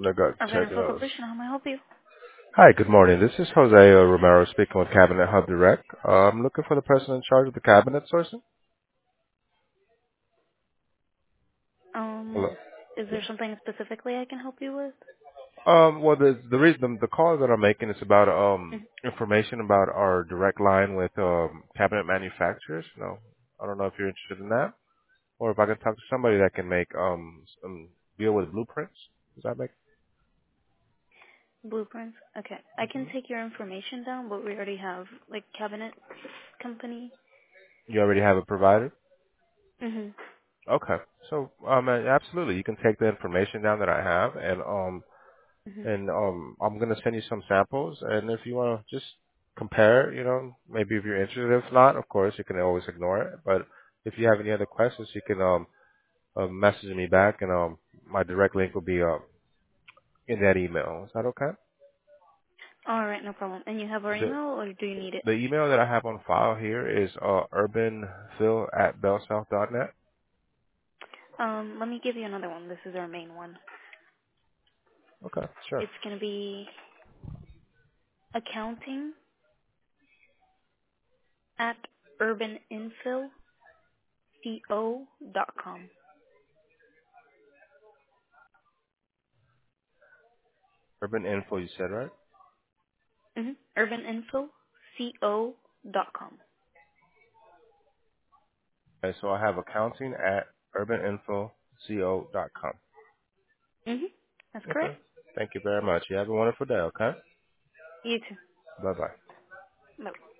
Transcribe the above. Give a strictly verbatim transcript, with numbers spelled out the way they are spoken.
I got Urban check Info those. Corporation, how may I help you? Hi, good morning. This is Jose uh, Romero speaking with Cabinet Hub Direct. Uh, I'm looking for the person in charge of the cabinet sourcing. Um, Hello. is there something specifically I can help you with? Um, well, the the reason the, the call that I'm making is about um Mhm. information about our direct line with um cabinet manufacturers. No, I don't know if you're interested in that, or if I can talk to somebody that can make um some deal with blueprints. Does that make? Blueprints? Okay. I can take your information down, but we already have, like, cabinet company. You already have a provider. Mm-hmm. Okay. So, um, uh, absolutely, you can take the information down that I have, and um, Mm-hmm. and um, I'm gonna send you some samples, and if you wanna just compare, you know, maybe if you're interested. If not, of course, you can always ignore it. But if you have any other questions, you can um, uh, message me back, and um, my direct link will be uh in that email. Is that okay? All right, no problem. And you have our The email, or do you need it? the email that I have on file here is uh urbanphil at bellsouth dot net. Um, let me give you another one. This is our main one. Okay, sure. It's going to be accounting at urbaninfilco dot com. Urban info, you said, right? Mm-hmm. urbaninfilco dot com. Okay, so I have accounting at urbaninfoco dot com. Mm-hmm. That's Okay. correct. Thank you very much. You have a wonderful day, okay? You too. Bye-bye. Bye.